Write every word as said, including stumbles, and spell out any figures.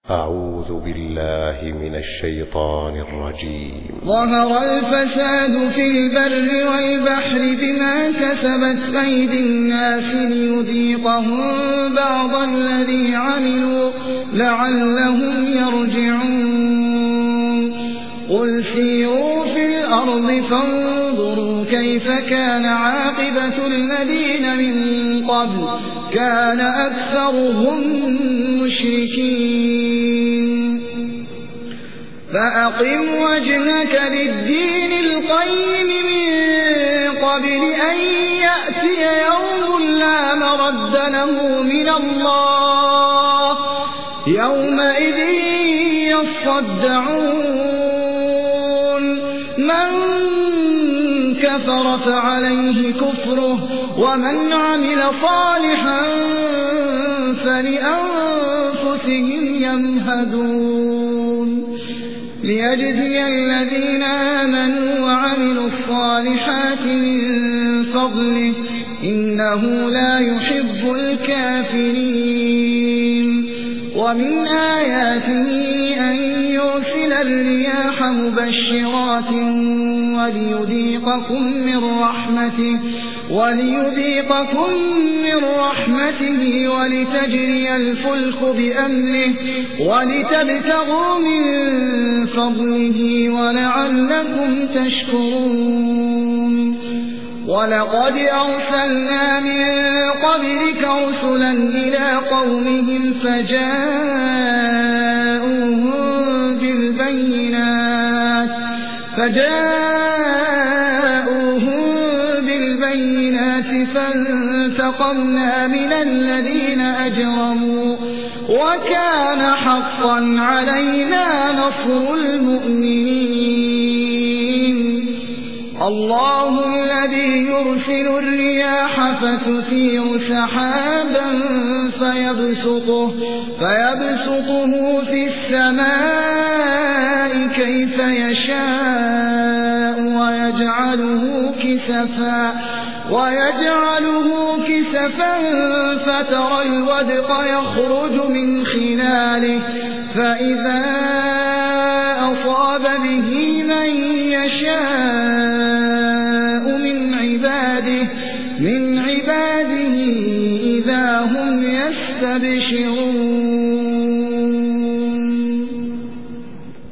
أعوذ بالله من الشيطان الرجيم. ظهر الفساد في البر والبحر بما كسبت أيدي الناس ليذيقهم بعض الذي عملوا لعلهم يرجعون. قل سيروا في الأرض فانظروا كيف كان عاقبة الذين من قبل كان أكثرهم مشركين. فأقم وجهك للدين القيم من قبل أن يأتي يوم لا مرد له من الله يومئذ يصدعون. من كفر فعليه كفره ومن عمل صالحا فلأنفسهم يمهدون. ليجزي الذين آمنوا وعملوا الصالحات من فضله إنه لا يحب الكافرين. ومن آياته أن يرسل الرياح مبشرات وليذيقكم من رحمته وليذيقكم من رحمته ولتجري الفلك بأمره ولتبتغوا من فضله ولعلكم تشكرون. ولقد أرسلنا من قبلك رسلا إلى قومهم فجاءوهم بالبينات فجاءوهم بالبينات فانتقمنا من الذين أجرموا وكان حقا علينا نصر المؤمنين. الله الذي يرسل الرياح فتثير سحابا فيبسطه, فيبسطه في السماء كيف يشاء ويجعله كسفا, ويجعله كسفا فترى الودق يخرج من خلاله فإذا أصاب به من يشاء من عباده, من عباده إذا هم يستبشرون.